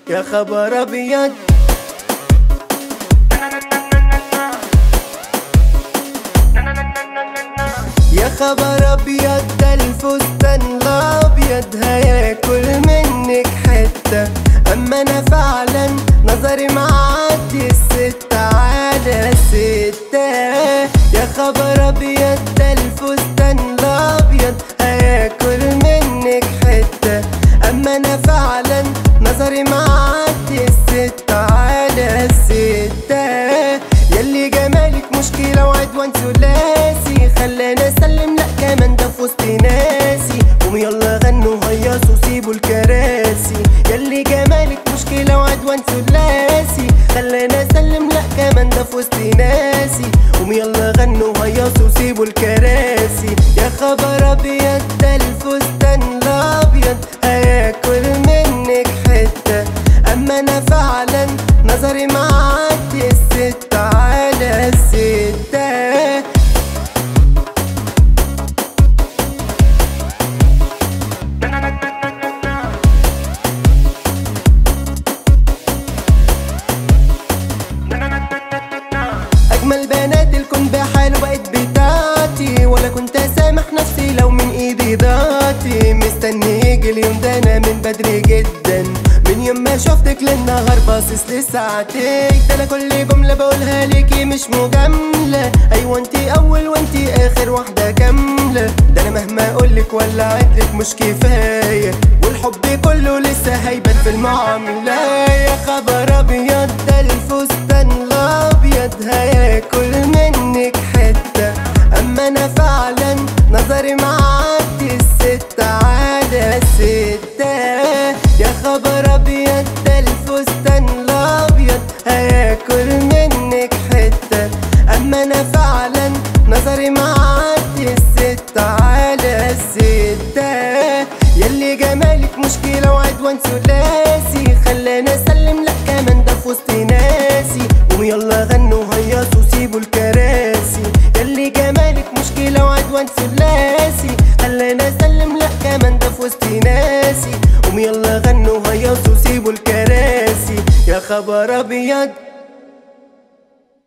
يا خبر ابيض. يا خبر ابيض، ده الفستان الابيض هياكل منك حته، اما انا فعلا نظري معدي الستة على ستة. يا خبر ابيض، ده الفستان الابيض هياكل منك حته، اما انا فعلا نظري معدي الستة على ستة. ياللي جمالك مشكلة وعدوان ثلاثي، خلاني اسلم لأ كمان ده في وسط ناسي. قوم يلا غنوا هيصوا سيبوا الكراسي. ياللي جمالك مشكلة وعدوان ثلاثي، خلاني اسلم لأ كمان ده في وسط ناسي. قوم يلا غنوا هيصوا سيبوا الكراسي. يا خبر ابيض، ده الفستان الابيض هياكل منك حتة، اما انا فعلا نظري معدي الستة على الستة. اجمل بنات الكون بحاله بقت بتاعتي، ولا كنت اسامح نفسي لو من ايدي ضاعتي. مستني يجي اليوم ده انا من بدري جدا، من يوم ما شفتك للنهار باصص لساعتك. ده انا كل جملة بقولها ليكي مش مجاملة، ايوه انتي اول وانتي اخر واحدة كاملة. ده انا مهما اقولك ولا اعدلك مش كفاية، والحب كله لسه هيبان في المعاملة. يا خبر ابيض، ده الفستان الابيض هياكل منك حتة، اما انا فعلا نظري معدي الستة على ستة. يا خبر ابيض، ده الفستان الابيض هياكل منك حتة، اما انا فعلا نظري معدي الستة على الستة. ياللي جمالك مشكلة وعدوان ثلاثي، خلاني اسلم لأ كمان ده في وسط ناسي. قوم يلا غنوا هيصوا سيبوا الكراسي. ياللي جمالك مشكلة وعدوان ثلاثي، خلاني اسلم لأ كمان ده في وسط ناسي. قوم يلا غنوا هيصوا سيبوا الكراسي. يا خبر ابيض.